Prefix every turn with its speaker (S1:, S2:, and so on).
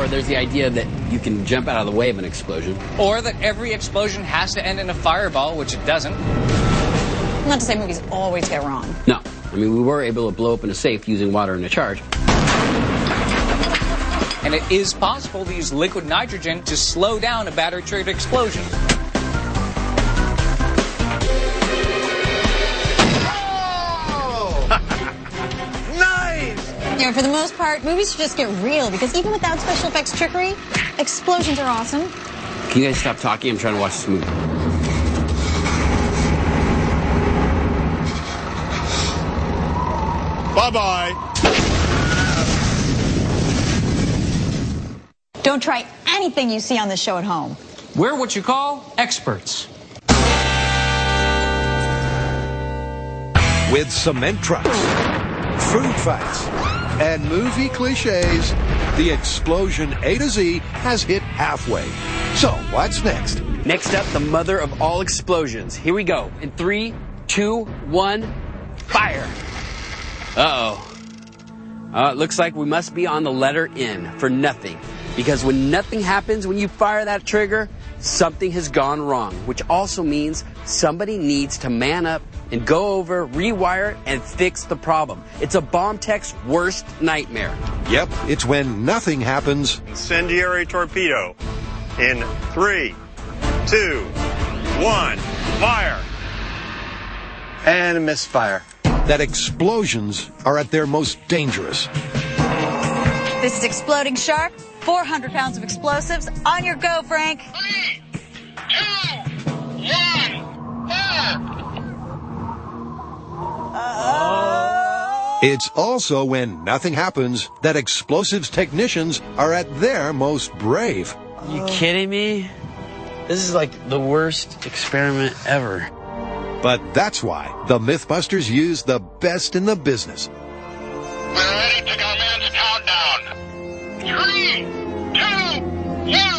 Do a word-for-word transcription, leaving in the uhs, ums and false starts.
S1: there's the idea that you can jump out of the way of an explosion.
S2: Or that every explosion has to end in a fireball, which it doesn't.
S3: Not to say movies always get wrong.
S1: No. I mean, we were able to blow open a safe using water and a charge.
S2: And it is possible to use liquid nitrogen to slow down a battery-triggered explosion.
S3: You know, for the most part, movies should just get real, because even without special effects trickery, explosions are awesome.
S1: Can you guys stop talking? I'm trying to watch this movie.
S4: Bye-bye.
S3: Don't try anything you see on the show at home.
S2: We're what you call experts.
S5: With cement trucks, food fights, and movie cliches, the Explosion A to Z has hit halfway. So, what's next?
S1: Next up, the mother of all explosions. Here we go. In three, two, one, fire. Uh-oh. Uh, it looks like we must be on the letter N for nothing. Because when nothing happens when you fire that trigger, something has gone wrong. Which also means somebody needs to man up and go over, rewire, and fix the problem. It's a bomb tech's worst nightmare.
S5: Yep, it's when nothing happens.
S4: Incendiary torpedo. In three, two, one, fire.
S6: And a misfire.
S5: That explosions are at their most dangerous.
S3: This is Exploding Shark. four hundred pounds of explosives. On your go, Frank.
S4: Three, two, one, fire.
S5: It's also when nothing happens that explosives technicians are at their most brave.
S1: You kidding me? This is like the worst experiment ever.
S5: But that's why the Mythbusters use the best in the business.
S4: We're ready to commence countdown. Three, two, one.